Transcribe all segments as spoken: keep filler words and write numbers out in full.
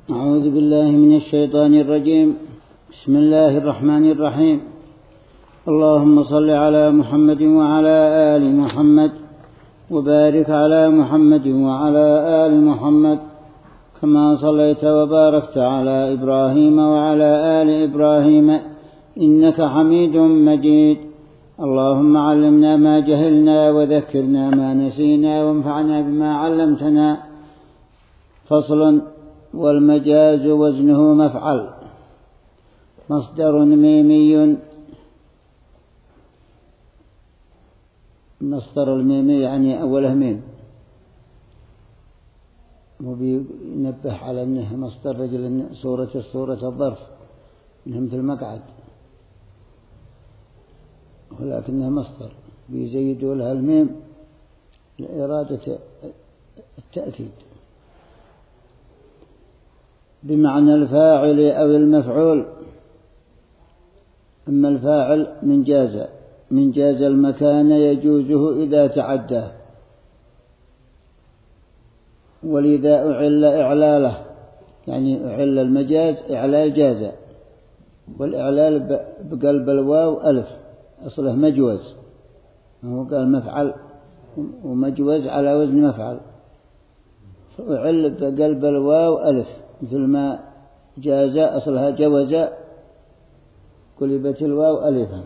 أعوذ بالله من الشيطان الرجيم. بسم الله الرحمن الرحيم. اللهم صل على محمد وعلى آل محمد وبارك على محمد وعلى آل محمد كما صليت وباركت على إبراهيم وعلى آل إبراهيم إنك حميد مجيد. اللهم علمنا ما جهلنا وذكرنا ما نسينا وانفعنا بما علمتنا. فصل. والمجاز وزنه مفعل. مصدر ميمي. مصدر الميمي يعني أوله ميم، وبينبه على أنه مصدر رجل صورة الصورة الظرف، إنه مثل مقعد، ولكنه مصدر بيزيدوا لها الميم لإرادة التأكيد. بمعنى الفاعل أو المفعول. أما الفاعل من جاز من جاز المكان يجوزه إذا تعدى، ولذا أعل إعلاله، يعني أعل المجاز إعلال جاز، والإعلال بقلب الواو ألف، أصله مجوز، هو قال مفعل ومجوز على وزن مفعل، فأعل بقلب الواو ألف مثل ما جاز أصلها جوز قلبت الواو ألفا.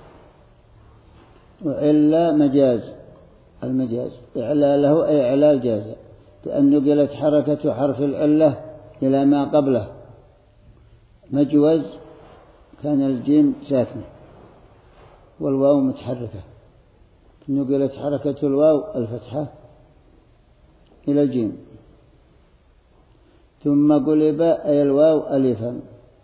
وعلى مجاز، المجاز إعلاله أي إعلال جاز، بأن نقلت حركة حرف العلة إلى ما قبله. مجوز كان الجيم ساكنة والواو متحركة، نقلت حركة الواو الفتحة إلى الجيم، ثم قلب أي الواو ألفا.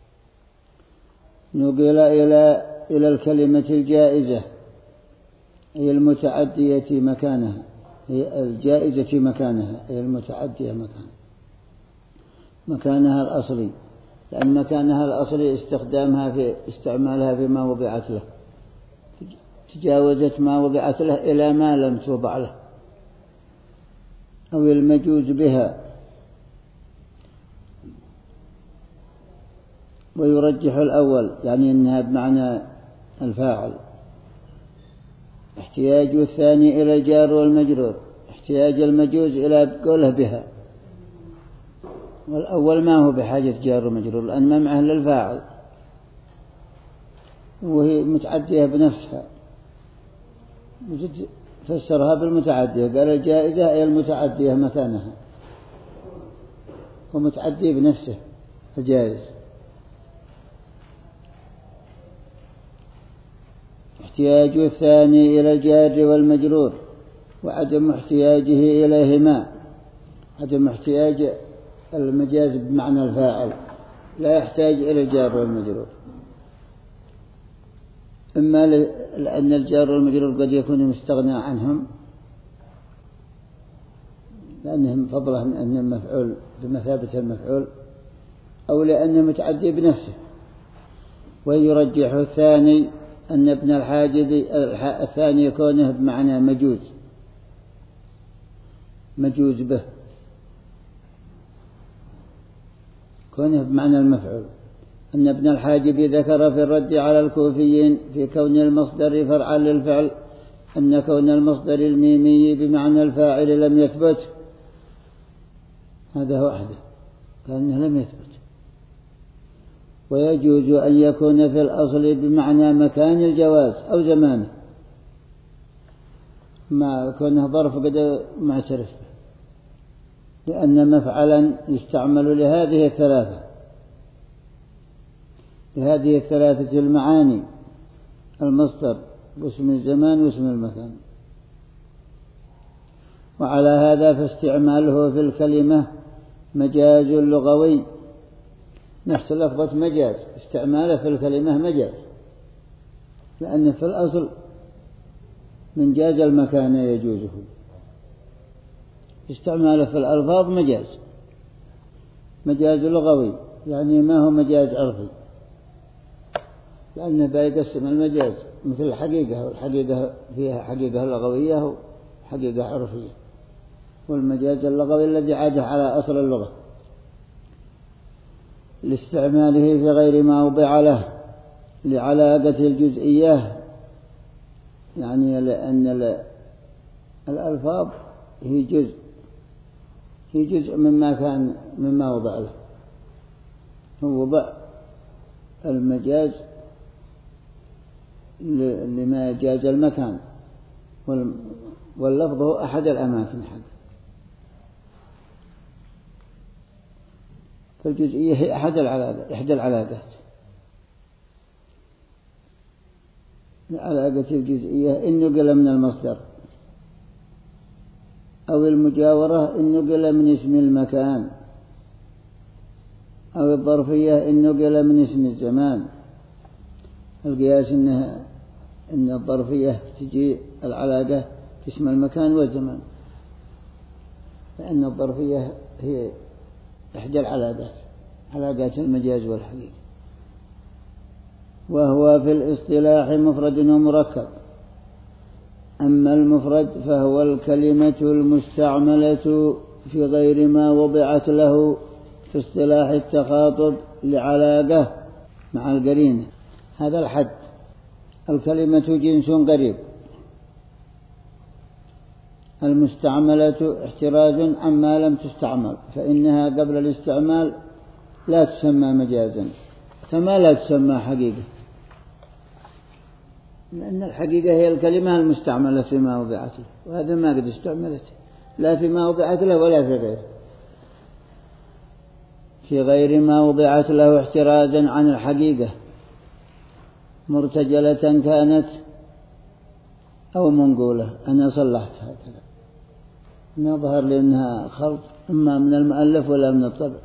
نقل إلى إلى الكلمة الجائزة هي المتعدية مكانها، هي الجائزة مكانها، هي المتعدية مكان مكانها الأصلي، لأن مكانها الأصلي استخدامها في استعمالها فيما وضعت له، تجاوزت ما وضعت له إلى ما لم توضع له، أو المجوز بها. ويرجح الأول، يعني أنها بمعنى الفاعل. احتياج الثاني إلى الجار والمجرور، احتياج المجوز إلى قوله بها، والأول ما هو بحاجة جار ومجرور لأن ما معه للفاعل، وهي متعدية بنفسها، فسرها بالمتعدية، قال الجائزة هي المتعدية مكانها، ومتعدي بنفسه الجائز. احتياج الثاني إلى الجار والمجرور، وعدم احتياجه إليهما، عدم احتياج المجاز بمعنى الفاعل، لا يحتاج إلى الجار والمجرور، إما لأن الجار والمجرور قد يكون مستغنى عنهم لأنهم فضلا أنهم مفعول بمثابة المفعول، أو لأنه متعدي بنفسه. ويرجح الثاني أن ابن الحاجب الثاني يكونه بمعنى مجوز، مجوز به، كونه بمعنى المفعول. أن ابن الحاجب ذكر في الرد على الكوفيين في كون المصدر فرعا للفعل أن كون المصدر الميمي بمعنى الفاعل لم يثبت، هذا وحده كأنه لم يثبت. ويجوز أن يكون في الأصل بمعنى مكان الجواز أو زمانه، ما كونه ظرف قد معترف به، لأن مفعلا يستعمل لهذه الثلاثة لهذه الثلاثة المعاني: المصدر واسم الزمان واسم المكان. وعلى هذا فاستعماله في الكلمة مجاز لغوي، نفس لفظة مجاز استعماله في الكلمة مجاز، لأن في الأصل من جاز المكان يجوزه، استعماله في الألفاظ مجاز، مجاز لغوي، يعني ما هو مجاز عرفي، لأنه بيقسم المجاز مثل الحقيقة، والحقيقة فيها حقيقة لغوية وحقيقة عرفية، والمجاز اللغوي الذي عاده على أصل اللغة. لاستعماله في غير ما وضع له لعلاقة الجزئية، يعني لأن الألفاظ هي جزء هي جزء مما كان مما وضع له. وضع المجاز لما جاز المكان، واللفظ هو أحد الأماكن حق. فالجزئية هي أحد العلاقات إحدى العلاقات علاقة الجزئية إن نقل من المصدر، أو المجاورة إن نقل من اسم المكان، أو الظرفية إن نقل من اسم الزمان. القياس إنها إن الظرفية تجي العلاقة في اسم المكان والزمان، لأن الظرفية هي إحدى العلاقات علاقات المجاز والحقيقة. وهو في الاصطلاح مفرد ومركب. أما المفرد فهو الكلمة المستعملة في غير ما وضعت له في اصطلاح التخاطب لعلاقة مع القرينة. هذا الحد. الكلمة جنس قريب، المستعملة احتراز عما لم تستعمل، فإنها قبل الاستعمال لا تسمى مجازا كما لا تسمى حقيقة، لأن الحقيقة هي الكلمة المستعملة فيما وضعت له، وهذا ما قد استعملت لا فيما وضعت له ولا في غيره. في غير ما وضعت له احترازا عن الحقيقة، مرتجلة كانت أو منقولة. أنا صلحت هكذا، نظهر لأنها خلط إما من المؤلف ولا من الطبع،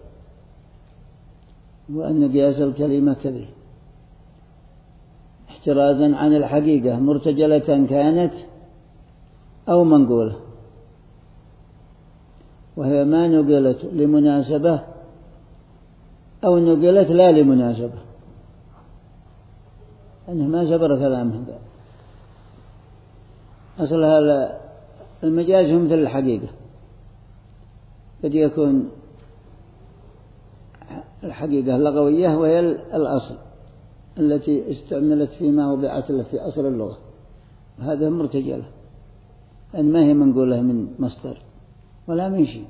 وأن قياس الكلمة كذي احترازا عن الحقيقة، مرتجلة كانت أو منقولة، وهي ما نقلت لمناسبة أو نقلت لا لمناسبة، أنه ما سبر كلام هذا. أصلها المجاز هم مثل الحقيقة، قد يكون الحقيقة لغوية وهي الأصل التي استعملت فيما وضعت له في أصل اللغة، هذا مرتجلة أن ما هي منقولة من مصدر ولا من شيء.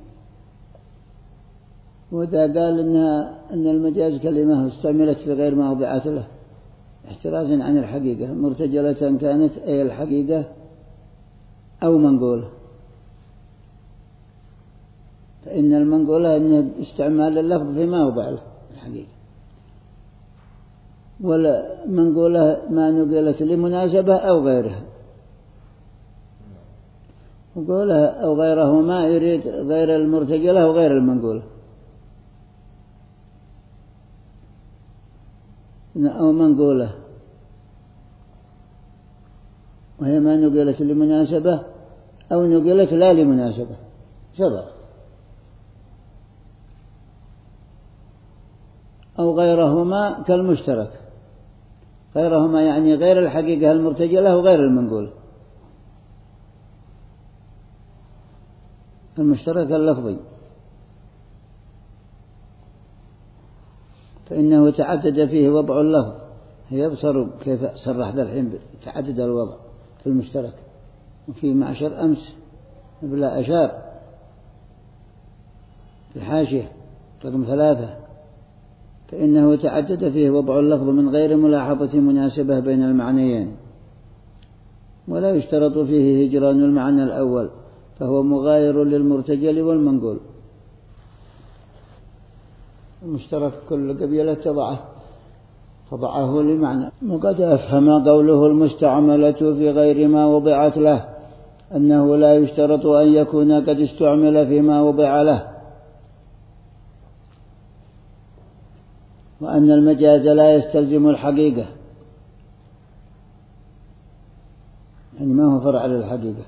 وإذا قال إنها أن المجاز كلمة استعملت في غير ما وضعت له احترازا عن الحقيقة، مرتجلة كانت أي الحقيقة أو منقولة، فإن المنقولة أن استعمال اللفظ فيما وضع له الحقيقة، ولا منقولة ما نقلت لمناسبة أو غيرها. وقولها أو غيره ما يريد غير المرتجلة وغير المنقولة، أو منقولة وهي ما نقلت لمناسبة أو نقلت لا لمناسبة سبق، أو غيرهما كالمشترك. غيرهما يعني غير الحقيقة المرتجلة وغير المنقولة. المشترك اللفظي فإنه تعدد فيه وضع اللفظ، يبصر كيف صرح ذا الحين تعدد الوضع في المشترك. وفي معشر أمس بلا أشار في الحاشية رقم ثلاثة، فإنه تعدد فيه وضع اللفظ من غير ملاحظة مناسبة بين المعنيين، ولا يشترط فيه هجران المعنى الأول، فهو مغاير للمرتجل والمنقول. المشترك كل قبيلة تضعه تضعه لمعنى. وقد أفهم قوله المستعملة في غير ما وضعت له أنه لا يشترط أن يكون قد استعمل فيما وضع له، وأن المجاز لا يستلزم الحقيقة، يعني ما هو فرع للحقيقة،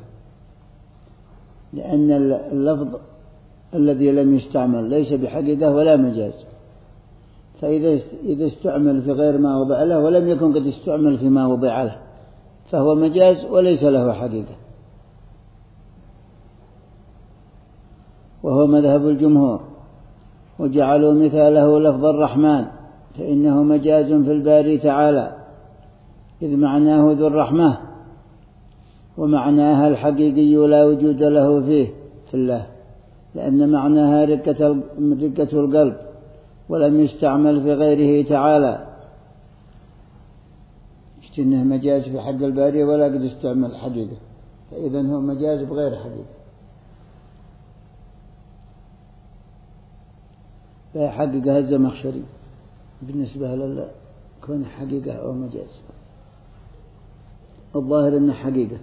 لأن اللفظ الذي لم يستعمل ليس بحقيقة ولا مجاز. فإذا إذا استعمل في غير ما وضع له ولم يكن قد استعمل فيما وضع له فهو مجاز وليس له حقيقة. وهو مذهب الجمهور، وجعلوا مثاله لفظ الرحمن، فإنه مجاز في الباري تعالى، إذ معناه ذو الرحمة، ومعناها الحقيقي لا وجود له فيه في الله، لأن معناها رقة رقة القلب، ولم يستعمل في غيره تعالى. إنه مجاز في حق الباري ولا قد استعمل حقيقة، فإذا هو مجاز بغير حقيقة، لا حقيقة الزمخشري بالنسبة لكون حقيقة أو مجاز. الظاهر أنه حقيقة،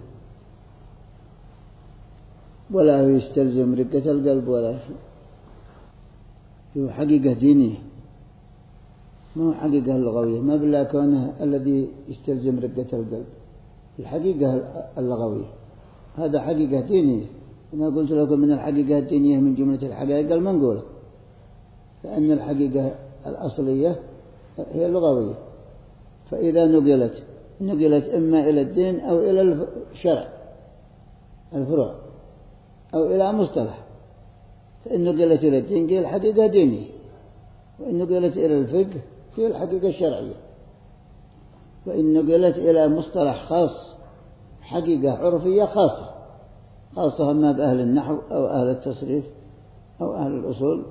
ولا يستلزم رقة القلب ولا شيء، هو حقيقة دينية، مو حقيقة لغوية، ما بلا كونه الذي يستلزم رقة القلب، الحقيقة اللغوية هذا حقيقة دينية. أنا قلت لكم من الحقيقة الدينية من جملة الحقائق المنقولة، لأن الحقيقة الأصلية هي اللغوية، فإذا نقلت نقلت إما إلى الدين أو إلى الشرع الفروع أو إلى مصطلح، فإن نقلت إلى الدين هي الحقيقة دينية، وإن نقلت إلى الفقه هي الحقيقة الشرعية، وإن نقلت إلى مصطلح خاص حقيقة عرفية خاصة خاصة ما بأهل النحو أو أهل التصريف أو أهل الأصول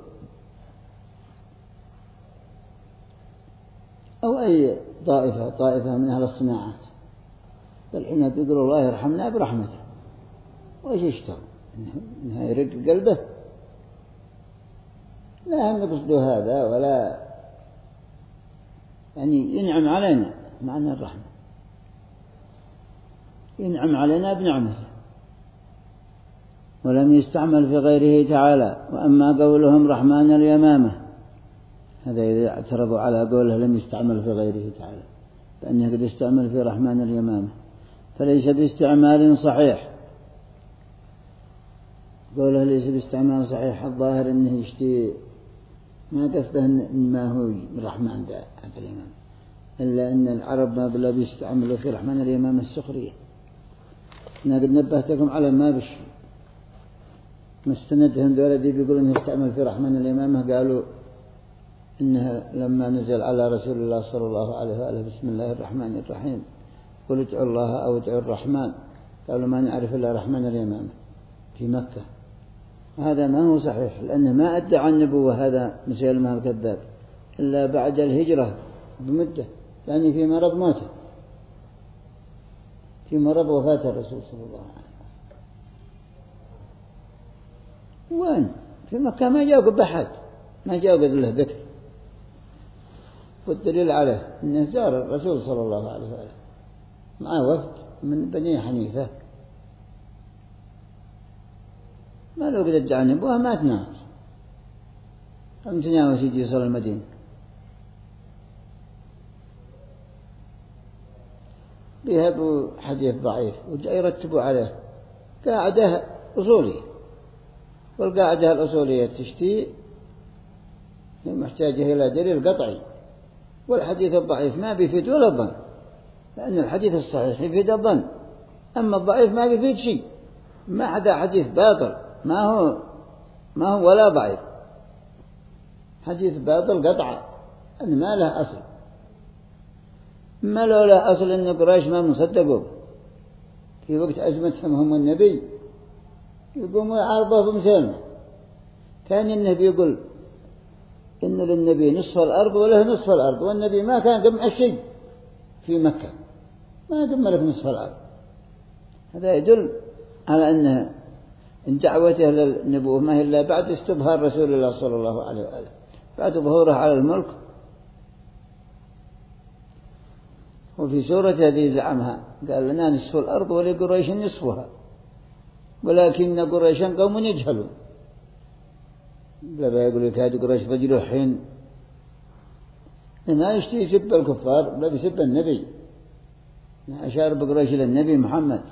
أو أي طائفة طائفة من أهل الصناعات. فالحين بيقولوا الله يرحمنا برحمته، وإيش يشتغل إنها يرق قلبه؟ لا هم يقصدوا هذا، ولا يعني ينعم علينا معنى الرحمة، ينعم علينا بنعمته، ولم يستعمل في غيره تعالى. وأما قولهم رحمن اليمامة، هذا إذا اعترضوا على قوله لم يستعمل في غيره تعالى، فإنه قد استعمل في رحمن اليمامة، فليس باستعمال صحيح. قوله ليس باستعمال صحيح، الظاهر أنه يشتي ما قصده ما هو الرحمن ده هذا اليمامة، إلا أن العرب ما بلا بيستعملوا في رحمن اليمامة السخرية. أنا قد نبهتكم على ما بش مستندهم دولدي بيقولون يستعمل في رحمن اليمامة، قالوا إنها لما نزل على رسول الله صلى الله عليه وآله بسم الله الرحمن الرحيم قل ادعوا الله أو ادعوا الرحمن، قالوا ما نعرف إلا رحمن اليمامة في مكة. هذا ما هو صحيح، لأنه ما أدعى النبوة هذا مسيلمة الكذاب إلا بعد الهجرة بمدة، يعني في مرض موته، في مرض وفاة الرسول صلى الله عليه وسلم. وين في مكة ما جاءوا بأحد، ما جاءوا قد له ذكر، والدليل عليه أنه زار الرسول صلى الله عليه وسلم مع وفد من بني حنيفة، ما لو قد ادعى النبوة ما تناوش، هم تناوش يجي يصل المدينة. بيهبوا حديث ضعيف ويرتبوا عليه قاعدة أصولية، والقاعدة الأصولية تشتي محتاجة إلى دليل قطعي، والحديث الضعيف ما بيفيد ولا الظن، لأن الحديث الصحيح يفيد الظن، أما الضعيف ما بيفيد شيء. ما حدا حديث باطل ما هو ما هو ولا ضعيف، حديث باطل قطعا أن ما له أصل، ما له له أصل أن قريش ما مصدقوا في وقت أزمتهم هم النبي يقوموا يعارضوا بمسلمة. كان النبي يقول إن للنبي نصف الأرض وله نصف الأرض، والنبي ما كان جمع شيء في مكة، ما جمع لك نصف الأرض. هذا يدل على أنه إن دعوته للنبوة ما هي إلا بعد استظهار رسول الله صلى الله عليه وآله، بعد ظهوره على الملك. وفي سورة هذه زعمها قال لنا نصف الأرض ولقريش نصفها، ولكن قريشا قوم يجهلون. لا يقول لك هذه قريش رجل حين ما يشتي يسب الكفار، لا يسب النبي، أشار بقريش إلى النبي محمد.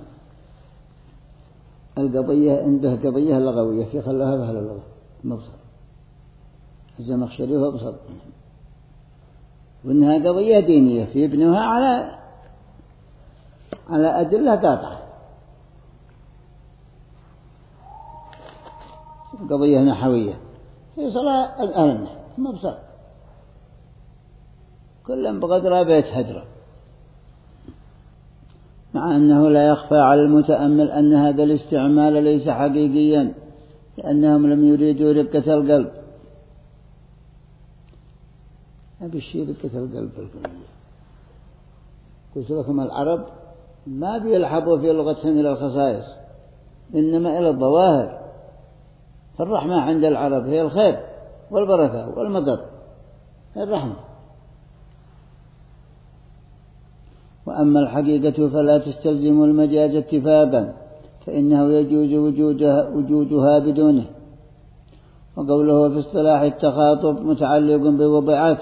القضية عنده قضية لغوية في خلاها بأهل اللغة مبصر، الزمخشري هو بصر، وإنها قضية دينية في ابنها على على أدلة قاطعة، قضية نحوية هي صلاة الآن ما بصر كلهم بقدر بيت هجرة، مع أنه لا يخفى على المتأمل أن هذا الاستعمال ليس حقيقيا، لأنهم لم يريدوا رقة القلب. أبي الشيء رقة القلب الكلية. قلت لكم العرب ما بيلحبوا في لغتهم إلى الخصائص، إنما إلى الظواهر. فالرحمة عند العرب هي الخير والبركة والمطر، هي الرحمة. وأما الحقيقة فلا تستلزم المجاز اتفاقا، فإنه يجوز وجودها, وجودها بدونه. وقوله في اصطلاح التخاطب متعلق بوضعات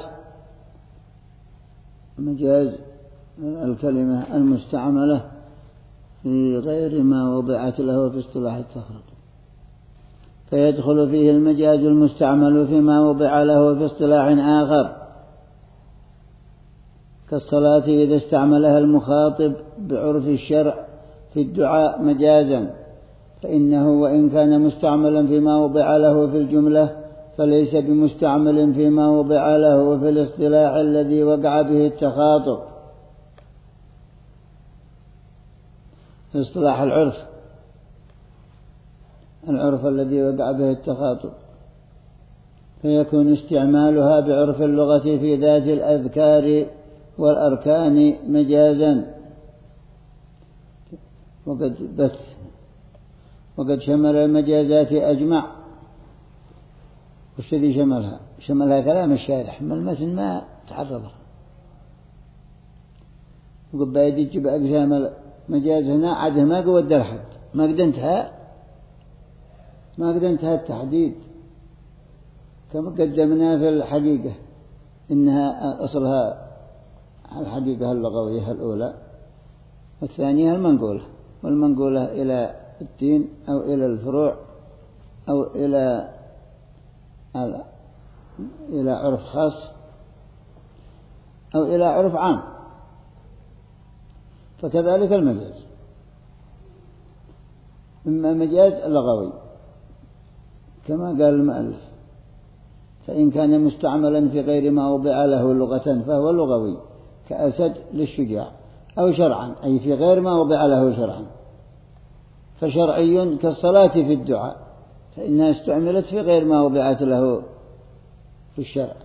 مجاز الكلمة المستعملة في غير ما وضعت له في اصطلاح التخاطب، فيدخل فيه المجاز المستعمل فيما وضع له في اصطلاح آخر، كالصلاة إذا استعملها المخاطب بعرف الشرع في الدعاء مجازا، فإنه وإن كان مستعملا فيما وضع له في الجملة فليس بمستعمل فيما وضع له في الاصطلاح الذي وقع به التخاطب، في اصطلاح العرف العرف الذي وقع به التخاطب، فيكون استعمالها بعرف اللغة في ذات الأذكار والأركان مجازا. وقد بث وقد شمل المجازات أجمع. وش الذي شملها؟ شملها كلام الشارح، ما المتن ما تعرضها. وقد بايد يجيب أقسام المجاز هنا عده ما قود الحد، ما قد انتهى ما قد انتهى التحديد، كما قدمنا في الحقيقة إنها أصلها الحقيقة اللغوية الأولى، والثانية المنقولة، والمنقولة إلى الدين أو إلى الفروع أو إلى إلى عرف خاص أو إلى عرف عام. فكذلك المجاز، إما مجاز لغوي كما قال المؤلف، فإن كان مستعملا في غير ما وضع له لغة فهو لغوي كأسد للشجاع، أو شرعا أي في غير ما وضع له شرعا، فشرعي كالصلاة في الدعاء، فإنها استعملت في غير ما وضعت له في الشرع.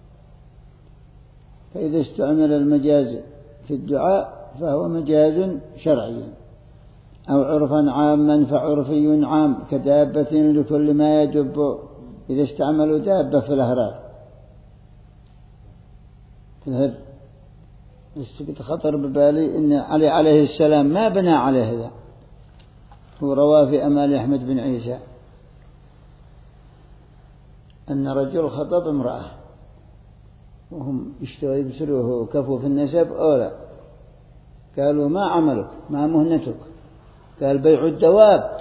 فإذا استعمل المجاز في الدعاء فهو مجاز شرعي، أو عرفا عاما فعرفي عام كدابة لكل ما يدب، إذا استعملوا دابة في الأهرار في الهر. خطر ببالي إن علي عليه السلام ما بنى عليه هذا، هو رواه في أمال أحمد بن عيسى أن رجل خطب امرأة وهم اشتوا يبصروه وكفوا في النسب أولا، قالوا ما عملك ما مهنتك؟ قال بيع الدواب.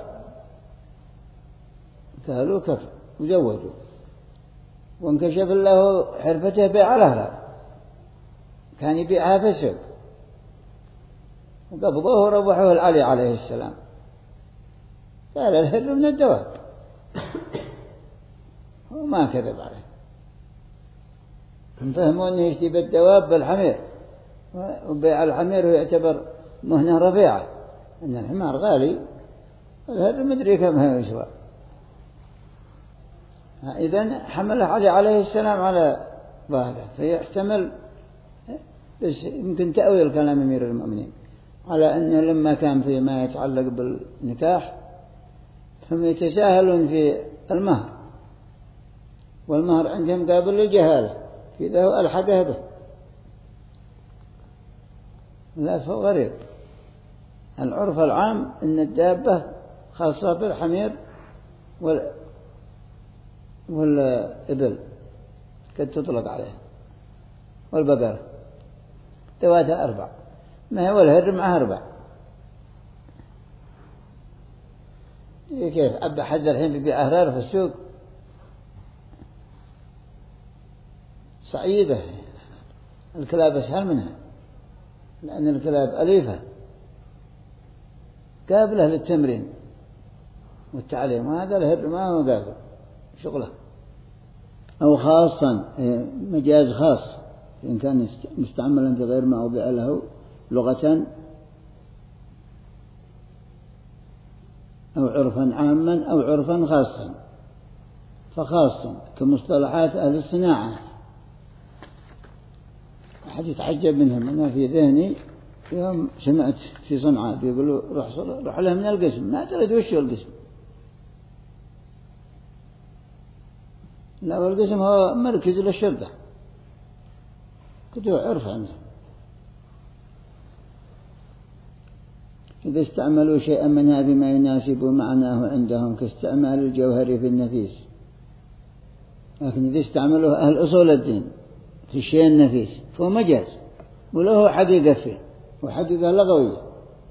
قالوا كفى وزوجوا، وانكشف له حرفته بيع الأهرار، كان يبيعها في السوق، وقبضوه وربحوه العلي عليه السلام، قال الهر من الدواب وما كذب عليه. فهموا أنه يشتي بالدواب بالحمير، وبيع الحمير يعتبر مهنة رفيعة، أن الحمار غالي والهر مدري كم هو يسوى. إذن حمله علي عليه السلام على ظاهره، فيحتمل بس يمكن تأويل كلام أمير المؤمنين على أنه لما كان فيما يتعلق بالنكاح هم يتساهلون في المهر، والمهر عندهم قابل للجهالة، إذا هو ألحقه به. لا فهو غريب. العرف العام أن الدابة خاصة بالحمير وال والإبل قد تطلق عليها، والبقرة ذواتها أربع، ما هو الهر معها أربع. كيف أبا حد الحين بيبيع أهرار في السوق صعيبة، الكلاب أسهل منها، لأن الكلاب أليفة قابلة للتمرين والتعليم، وهذا الهر ما هو قابل شغله. أو خاصا مجاز خاص إن كان مستعملا في غير ما وضع له لغة أو عرفا عاما أو عرفا خاصا. فخاصا كمصطلحات أهل الصناعة، أحد يتعجب منهم. أنا في ذهني يوم سمعت في صنعاء بيقولوا روح, روح له من القسم، ما تريد وش القسم. لا، والقسم هو مركز للشرطة، كتوع عرف عنه. إذا استعملوا شيئا منها بما يناسب معناه عندهم كاستعمال الجوهر في النفيس. لكن إذا استعملوه أهل أصول الدين في الشيء النفيس فهو مجاز وله حقيقة فيه وحقيقة لغوية.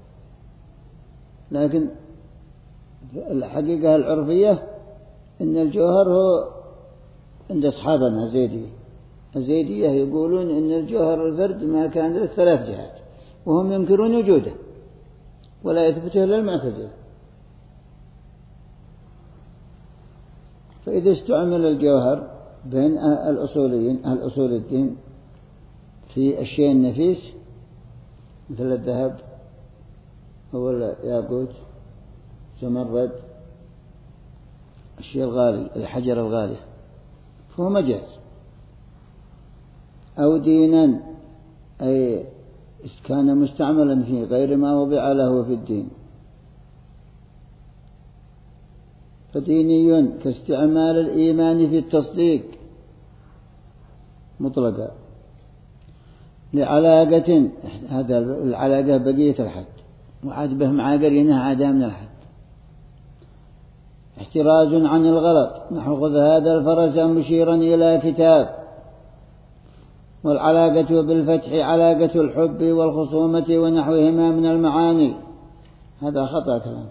لكن الحقيقة العرفية إن الجوهر هو عند أصحابنا الزيدية الزيدية يقولون إن الجوهر الفرد ما كان له ثلاث جهات، وهم ينكرون وجوده ولا يثبته إلا المعتزلة. فإذا استعمل الجوهر بين الأصوليين أهل أصول الدين في الشيء النفيس مثل الذهب أو الياقوت زمرد، الشيء الغالي الحجر الغالي، فهو مجاز. أو دينا أي كان مستعملا في غير ما وضع له في الدين، فديني كاستعمال الإيمان في التصديق مطلقا لعلاقة، هذا العلاقة بقية الحد وعاد به مع قرينها عادة من الحد. احتراز عن الغلط نحو خذ هذا الفرس مشيرا إلى كتاب. والعلاقة بالفتح علاقة الحب والخصومة ونحوهما من المعاني. هذا خطأ كلام،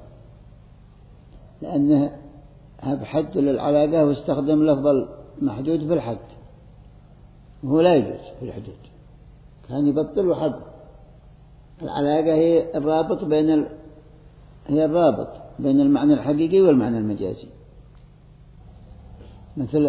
لأنه هب حد للعلاقة واستخدم لفظ محدود في الحد وهو لا يجوز في الحدود، كان يبطل وحد. العلاقة هي الرابط بين ال... هي الرابط بين المعنى الحقيقي والمعنى المجازي. مثل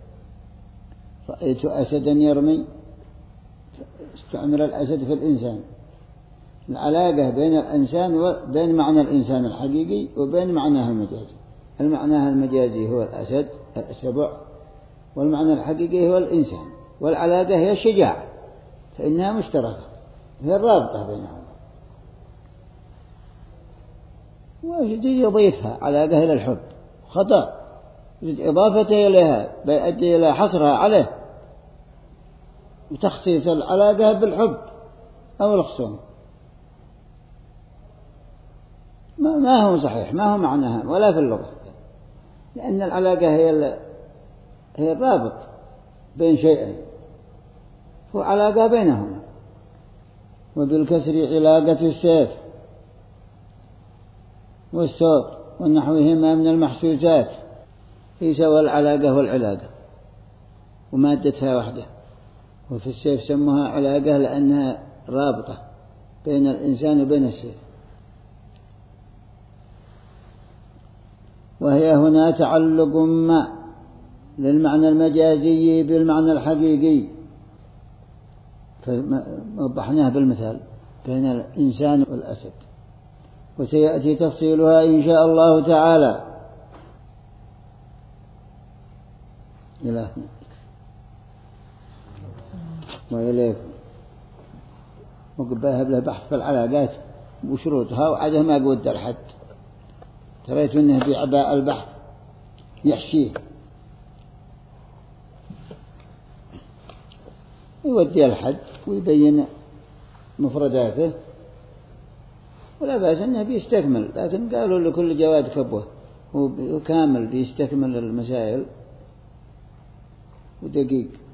رأيت أسدا يرمي، استعمل الأسد في الإنسان. العلاقة بين الإنسان وبين معنى الإنسان الحقيقي وبين معناه المجازي. المعنى المجازي هو الأسد السبع، والمعنى الحقيقي هو الإنسان، والعلاقة هي الشجاعة، فإنها مشتركة، هي الرابطة بينهم. ويجي يضيفها علاقة إلى الحب خطأ، يجي إضافته إليها بيؤدي إلى حصرها عليه وتخصيص العلاقة بالحب أو الخصوم. ما, ما هو صحيح، ما هو معناها ولا في اللغة، لأن العلاقة هي هي الرابط بين شيئين، هو علاقة بينهما. وبالكسر علاقة السيف والصوت ونحوهما من المحسوسات، في سوى العلاقة والعلاقة ومادتها واحدة. وفي السيف سموها علاقة لأنها رابطة بين الإنسان وبين السيف. وهي هنا تعلق مع للمعنى المجازي بالمعنى الحقيقي، فوضحناه بالمثال بين الإنسان والأسد، وسيأتي تفصيلها إن شاء الله تعالى. إلى وإليكم. وقبلها له بحث في العلاقات وشروطها وعدها ما قود الحد. تريت أنه بعباء البحث يحشيه يودي الحد ويبين مفرداته، ولا بأس أنه بيستكمل، لكن قالوا لكل جواد كبوة، هو كامل بيستكمل المسائل ودقيق.